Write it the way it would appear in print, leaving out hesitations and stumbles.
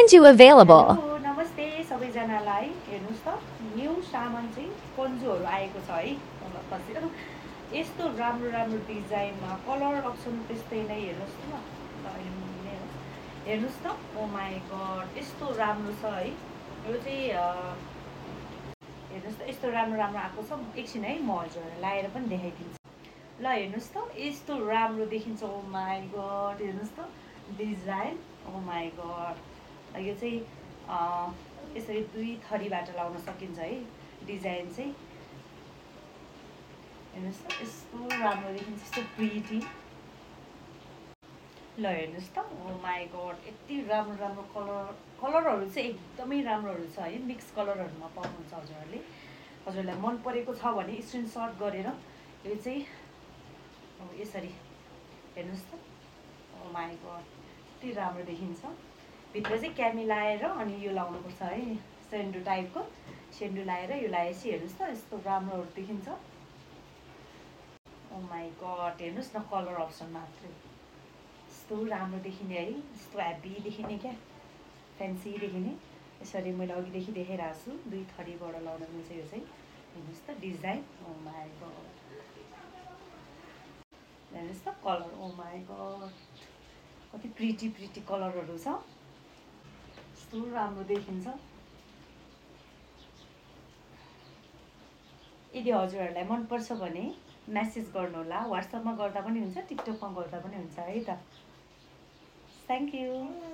find you available. Hello नमस्ते सबैजनालाई। हेर्नुहोस् त न्यू सामान चाहिँ पन्जुहरू आएको छ है। मतलब यस्तो राम्रो राम्रो डिजाइनमा कलर अप्सन त्यस्तै नै। हेर्नुहोस् त हेर्नुहोस् त ओ माई गड यस्तो राम्रो छ है। यो चाहिँ हेर्नुहोस् त यस्तो राम्रो राम्रो आएको छ। एकछिन है म हजुरहरूलाई लाएर पनि देखाइदिन्छु। ल हेर्नुहोस् त यस्तो राम्रो देखिन्छ। ओ माई गड हेर्नुहोस् त डिजाइन। ओ माई गड यो चाहिँ यसरी दुई थरीबाट लाउन सकिन्छ है। डिजाइन चाहिँ हेर्नुहोस् त यस्तो राम्रो देखिन्छ, यस्तो प्रिटी। ल हेर्नुहोस् त ओ माई गड यति राम्रो राम्रो कलरहरू चाहिँ एकदमै राम्रोहरू छ है। मिक्स कलरहरूमा पाउनुहुन्छ हजुरहरूले। हजुरहरूलाई मन परेको छ भने स्क्रिनसट गरेर यो चाहिँ यसरी हेर्नुहोस् त ओ माई गड यति राम्रो देखिन्छ। भित्र चाहिँ क्यामी लाएर अनि यो लाउनुपर्छ है। सेन्डो टाइपको सेन्डो लाएर यो लाएपछि हेर्नुहोस् त यस्तो राम्रोहरू देखिन्छ। ओ माई गड हेर्नुहोस् न कलर अप्सन मात्रै यस्तो राम्रो देखिने है। यस्तो हेभी देखिने क्या, फ्यान्सी देखिने। यसरी मैले अघिदेखि देखाइरहेको छु। दुई थरीबाट लाउन मिल्छ यो चाहिँ। हेर्नुहोस् त डिजाइन। ओ माई गड हेर्नुहोस् त कलर। ओ माई गड कति प्रिटी प्रिटी कलरहरू छ। यस्तो राम्रो देखिन्छ। यदि हजुरहरूलाई मनपर्छ भने मेसेज गर्नुहोला। वाट्सएपमा गर्दा पनि हुन्छ, टिकटकमा गर्दा पनि हुन्छ है त। Thank you.